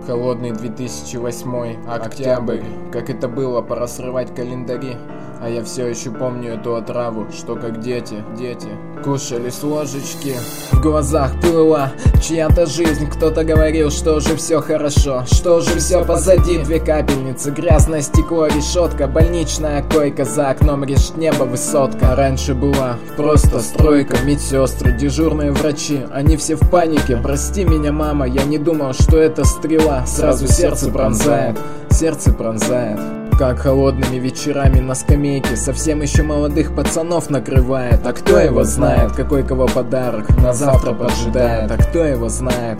Холодный 2008 октябрь. Как это было, пора срывать календари. А я все еще помню эту отраву, что как дети кушали с ложечки. В глазах плыла чья-то жизнь. Кто-то говорил, что уже все хорошо, что уже все позади. Две капельницы, грязное стекло, решетка, больничная койка, за окном решит небо высотка. Раньше была просто стройка, медсестры, дежурные врачи, они все в панике. Прости меня, мама, я не думал, что это стрела. Сразу сердце пронзает. Как холодными вечерами на скамейке совсем еще молодых пацанов накрывает. А кто его знает, какой кого подарок на завтра поджидает. А кто его знает.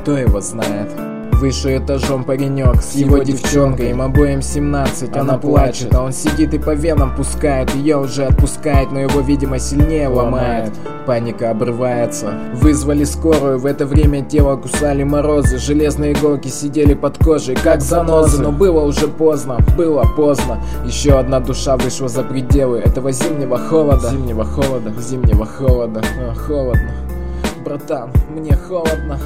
Выше этажом паренек с его девчонкой, им обоим 17, она плачет, а он сидит и по венам пускает. Ее уже отпускает, но его, видимо, сильнее ломает. Паника обрывается. Вызвали скорую, в это время тело кусали морозы. Железные иголки сидели под кожей, как занозы. Но было уже поздно. Еще одна душа вышла за пределы этого зимнего холода. Холодно. Братан, мне холодно.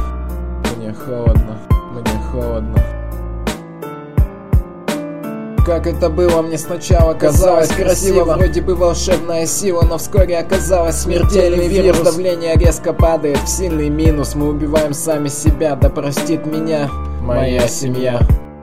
Как это было, мне сначала казалось красиво. Вроде бы волшебная сила, но вскоре оказалось смертельный вирус. Давление резко падает в сильный минус. Мы убиваем сами себя, да простит меня моя семья.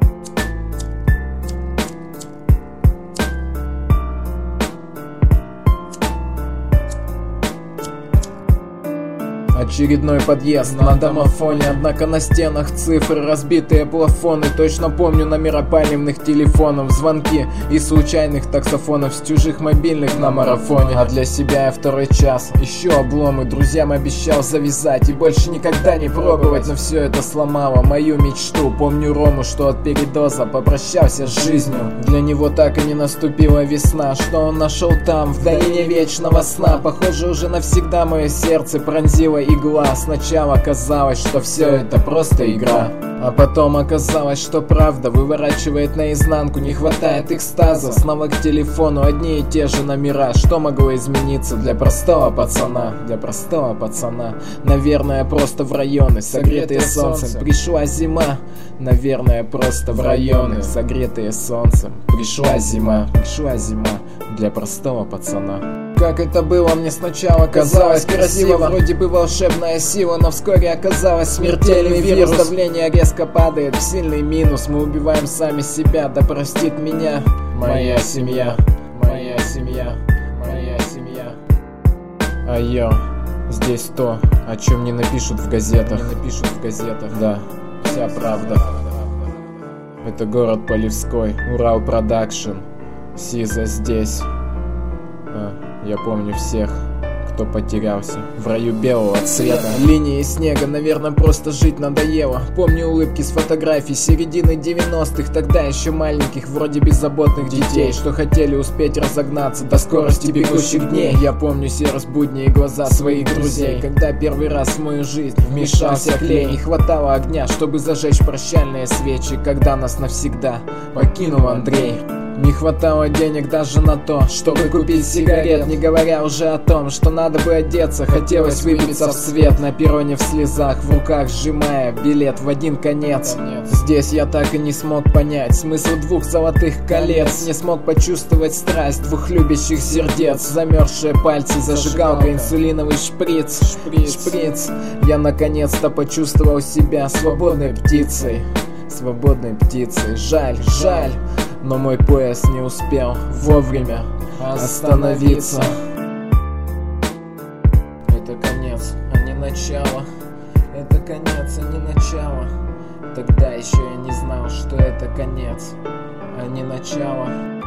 Очередной подъезд на домофоне, однако на стенах цифры, разбитые плафоны. Точно помню номера палевных телефонов, звонки из случайных таксофонов, с чужих мобильных на марафоне. А для себя я второй час ищу обломы, друзьям обещал завязать и больше никогда не пробовать. Но все это сломало мою мечту. Помню Рому, что от передоза попрощался с жизнью. Для него так и не наступила весна, что он нашел там, в долине вечного сна. Похоже, уже навсегда мое сердце пронзило игла. Сначала казалось, что все это просто игра, а потом оказалось, что правда выворачивает наизнанку. Не хватает экстаза, снова к телефону одни и те же номера. Что могло измениться для простого пацана? Наверное, просто в районы, согретые солнцем. Пришла зима. Наверное, просто в районы, согретые солнцем. Пришла зима для простого пацана. Как это было, мне сначала казалось красиво. Вроде бы волшебная сила, но вскоре оказалось смертельный вирус. Давление резко падает в сильный минус. Мы убиваем сами себя, да простит меня моя семья. А здесь то, о чем не напишут в газетах. Да, вся правда. Это город Полевской, Урал Продакшн. Сиза здесь. Я помню всех, кто потерялся в раю белого цвета. Линии снега, наверное, просто жить надоело. Помню улыбки с фотографий середины 90-х. Тогда еще маленьких, вроде беззаботных детей, что хотели успеть разогнаться до скорости бегущих дней. Я помню серость будней и глаза своих друзей, когда первый раз в мою жизнь вмешался клей. Не хватало огня, чтобы зажечь прощальные свечи, когда нас навсегда покинул Андрей. Не хватало денег даже на то, чтобы купить сигарет, не говоря уже о том, что надо бы одеться. Хотелось выбиться в свет, на перроне в слезах, в руках сжимая билет в один конец. Здесь я так и не смог понять смысл двух золотых колец. Не смог почувствовать страсть двух любящих сердец. Замерзшие пальцы, зажигалка, инсулиновый шприц. Я наконец-то почувствовал себя свободной птицей. Жаль, но мой поезд не успел вовремя остановиться. Это конец, а не начало. Тогда еще я не знал, что это конец, а не начало.